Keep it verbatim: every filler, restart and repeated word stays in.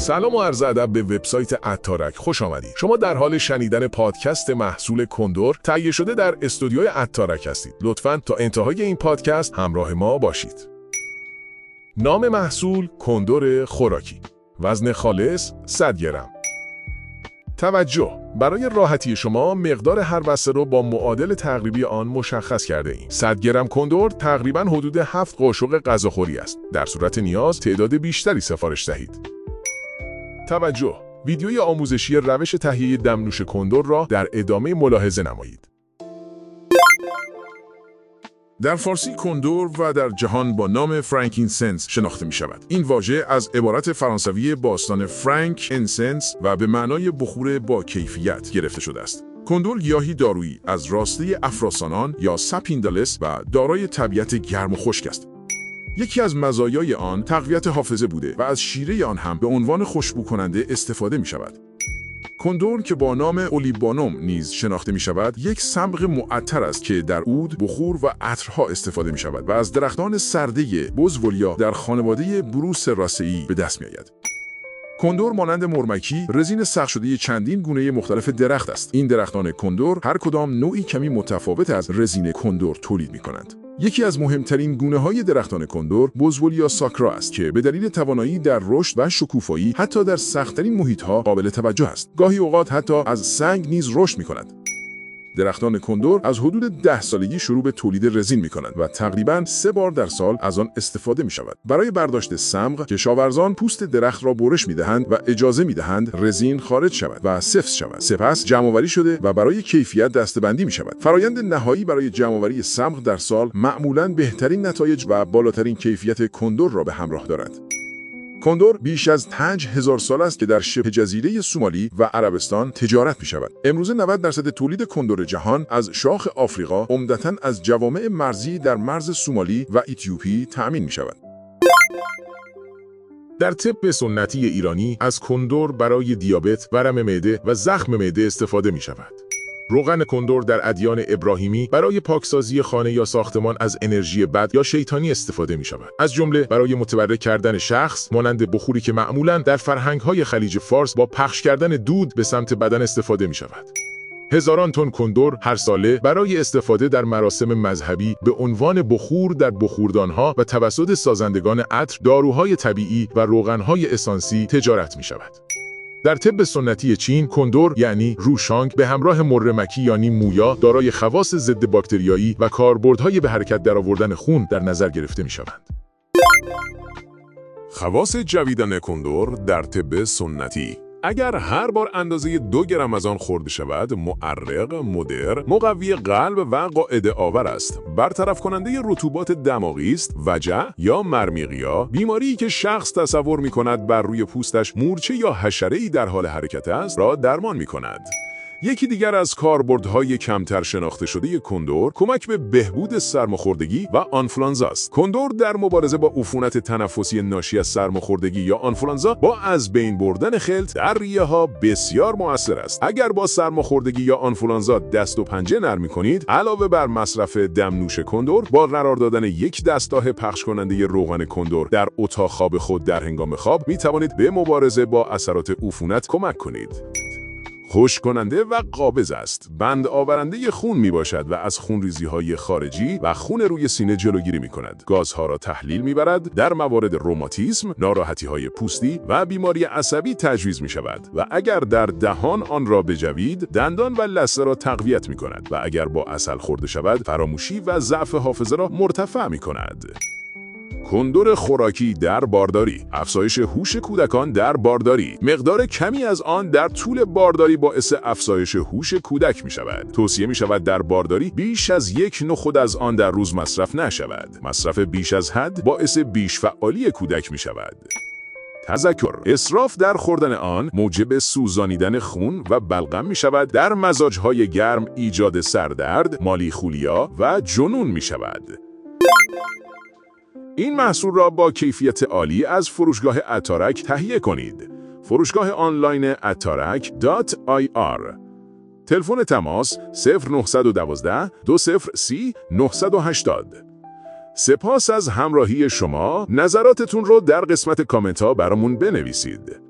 سلام و عرض ادب به وبسایت اتارک خوش آمدید. شما در حال شنیدن پادکست محصول کندور تهیه شده در استودیوی اتارک هستید. لطفاً تا انتهای این پادکست همراه ما باشید. نام محصول کندور خوراکی. وزن خالص صد گرم. توجه! برای راحتی شما مقدار هر وسته رو با معادل تقریبی آن مشخص کرده ایم. صد گرم کندور تقریباً حدود هفت قاشق غذاخوری است. در صورت نیاز تعداد بیشتری سفارش دهید. توجه! ویدیوی آموزشی روش تهیه دمنوش کندور را در ادامه ملاحظه نمایید. در فارسی کندور و در جهان با نام فرانکینسنس شناخته می شود. این واژه از عبارت فرانسوی باستان فرانک انسنس و به معنای بخور با کیفیت گرفته شده است. کندور گیاهی دارویی از راسته افراسانان یا ساپیندالس و دارای طبیعت گرم و خشک است. یکی از مزایای آن تقویت حافظه بوده و از شیره آن هم به عنوان خوشبو کننده استفاده می شود. کندور که با نام اولیبانوم نیز شناخته می شود، یک صبغ معطر است که در عود، بخور و عطرها استفاده می شود و از درختان سرده بوزولیا در خانواده بروس راسئی به دست می آید. کندور مانند مرمکی، رزین سخت شده چندین گونه مختلف درخت است. این درختان کندور هر کدام نوعی کمی متفاوت از رزین کندور تولید می کنند. یکی از مهمترین گونه‌های درختان کندور بوزولیا ساکرا است که به دلیل توانایی در رشد و شکوفایی حتی در سخت‌ترین محیط‌ها قابل توجه است. گاهی اوقات حتی از سنگ نیز رشد می‌کند. درختان کندور از حدود ده سالگی شروع به تولید رزین می‌کنند و تقریباً سه بار در سال از آن استفاده می‌شود. برای برداشت صبغ، کشاورزان پوست درخت را برش می‌دهند و اجازه می‌دهند رزین خارج شود و سفت شود. سپس جمع‌آوری شده و برای کیفیت دسته‌بندی می‌شود. فرایند نهایی برای جمع‌آوری صبغ در سال معمولاً بهترین نتایج و بالاترین کیفیت کندور را به همراه دارد. کندور بیش از پنج هزار سال است که در شبه جزیره سومالی و عربستان تجارت می شود. امروزه نود درصد تولید کندور جهان از شاخ آفریقا عمدتاً از جوامع مرزی در مرز سومالی و اتیوپی تأمین می شود. در طب سنتی ایرانی از کندور برای دیابت، ورم معده و زخم معده استفاده می شود. روغن کندور در ادیان ابراهیمی برای پاکسازی خانه یا ساختمان از انرژی بد یا شیطانی استفاده می شود. از جمله برای متبرک کردن شخص، مانند بخوری که معمولاً در فرهنگ‌های خلیج فارس با پخش کردن دود به سمت بدن استفاده می شود. هزاران تن کندور هر ساله برای استفاده در مراسم مذهبی به عنوان بخور در بخوردانها و توسط سازندگان عطر، داروهای طبیعی و روغن‌های اسانسی تجارت می شود. در طب سنتی چین کندور یعنی روشانگ به همراه مرمکی یعنی مویا دارای خواص ضد باکتریایی و کاربردهای به حرکت درآوردن خون در نظر گرفته می شوند. خواص جویدن کندور در طب سنتی: اگر هر بار اندازه دو گرم از آن خورده شود، معرق، مدر، مقوی قلب و قاعده آور است. برطرف کننده رطوبات دماغی است، وجع یا مرمیقیا، بیماری که شخص تصور می کند بر روی پوستش مورچه یا حشره‌ای در حال حرکت است، را درمان می کند. یکی دیگر از کاربردهای کمتر شناخته شده کندور کمک به بهبود سرماخوردگی و آنفولانزا است. کندور در مبارزه با عفونت تنفسی ناشی از سرماخوردگی یا آنفولانزا با از بین بردن خلط در ریه‌ها بسیار مؤثر است. اگر با سرماخوردگی یا آنفولانزا دست و پنجه نرم می‌کنید، علاوه بر مصرف دمنوش کندور، با قرار دادن یک دستگاه پخش کننده روغن کندور در اتاق خواب خود در هنگام خواب می‌توانید به مبارزه با اثرات عفونت کمک کنید. خشک کننده و قابض است. بند آورنده خون می باشد و از خونریزی‌های خارجی و خون روی سینه جلوگیری می کند. گازها را تحلیل می برد. در موارد روماتیسم، ناراحتی‌های پوستی و بیماری عصبی تجویز می شود و اگر در دهان آن را بجوید، دندان و لثه را تقویت می کند و اگر با عسل خورده شود، فراموشی و ضعف حافظه را مرتفع می کند. کندور خوراکی در بارداری: افزایش هوش کودکان در بارداری. مقدار کمی از آن در طول بارداری باعث افزایش هوش کودک می شود. توصیه می شود در بارداری بیش از یک نخود از آن در روز مصرف نشود. مصرف بیش از حد باعث بیش فعالی کودک می شود. تذکر: اسراف در خوردن آن موجب سوزانیدن خون و بلغم می شود. در مزاج‌های گرم ایجاد سردرد، مالیخولیا و جنون می شود. این محصول را با کیفیت عالی از فروشگاه اتارک تهیه کنید. فروشگاه آنلاین اتارک دات آی آر. تلفن تماس صفر نه یک دو دو صفر سی نه هشت صفر. سپاس از همراهی شما. نظراتتون رو در قسمت کامنت ها برامون بنویسید.